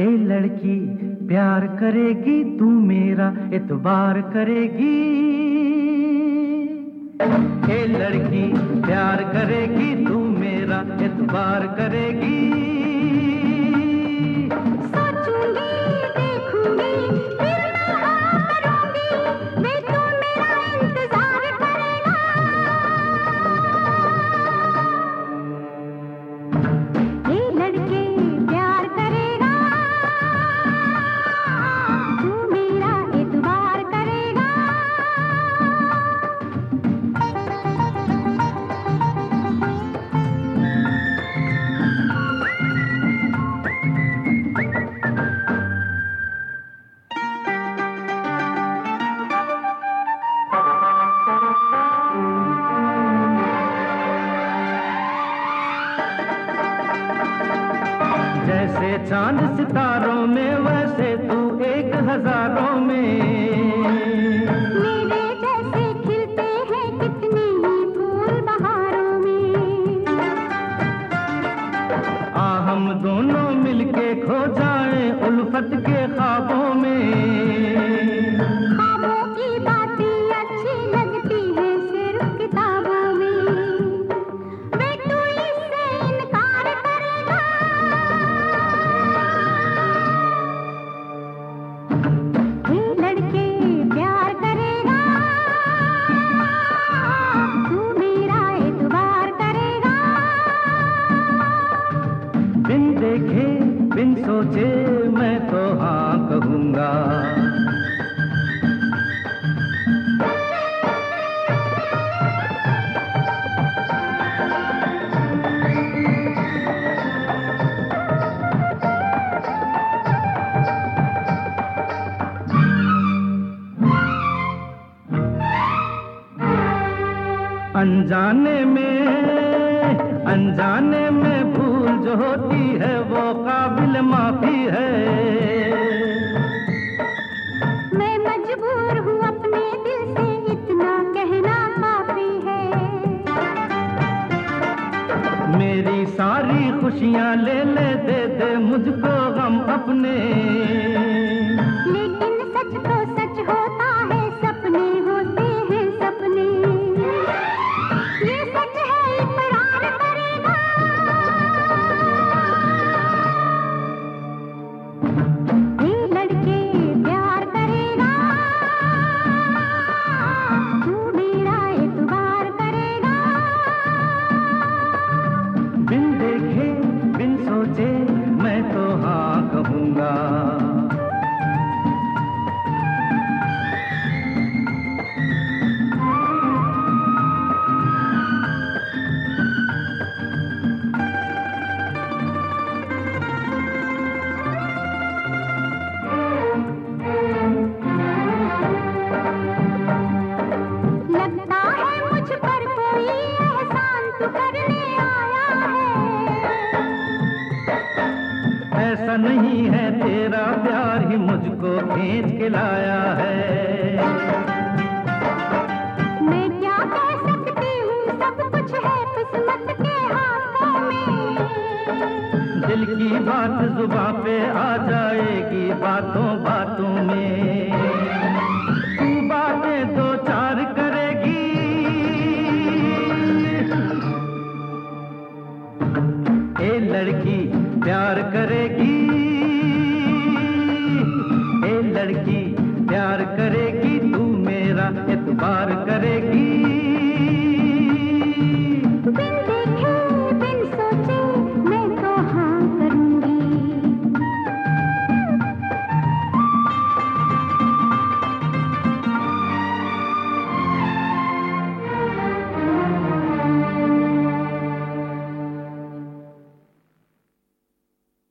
ए लड़की प्यार करेगी तू मेरा एतबार करेगी। ए लड़की प्यार करेगी तू मेरा एतबार करेगी। सोचूंगी देखूंगी फिर मैं हाँ करूंगी, वे तू मेरा इंतजार करेगा। ए लड़के प्यार करेगा तू मेरा एतबार करेगा। जैसे चांद सितारों में वैसे तू एक हजारों में। मेरे जैसे खिलते हैं कितने ही फूल बहारों में। आ हम दोनों मिलके खो जाएं उल्फत के ख्वाबों में। ख्वाबों की बातें अच्छी लगती है सिर्फ किताबों में, वे तू इससे इनकार करेगा। ये लड़के प्यार करेगा तू मेरा एतबार करेगा। बिन देखे बिन सोचे मैं तो हाँ कहूँगा। अनजाने में भूल जो होती है वो काबिल माफी है। मैं मजबूर हूँ अपने दिल से इतना कहना काफी है। मेरी सारी खुशियाँ ले ले दे दे मुझको गम अपने। लेकिन सच तो सच होता है, सपने होते हैं सपने। ये सच है इकरार करेगा। ये लड़के प्यार करेगा तू मेरा एतबार करेगा। बिन देखे बिन सोचे मैं तो हाँ कहूँगा। लगता है मुझ पर कोई एहसान तू करने आया है। ऐसा नहीं है तेरा प्यार ही मुझको खींच के लाया है। मैं क्या कह सकती हूँ, सब कुछ है किस्मत के हाथों में। दिल की बात जुबां पे आ जाएगी बातों बातों में। तू बातें दो चार करेगी। ए लड़की प्यार करेगी। ए लड़की प्यार करेगी तू मेरा एतबार करेगी।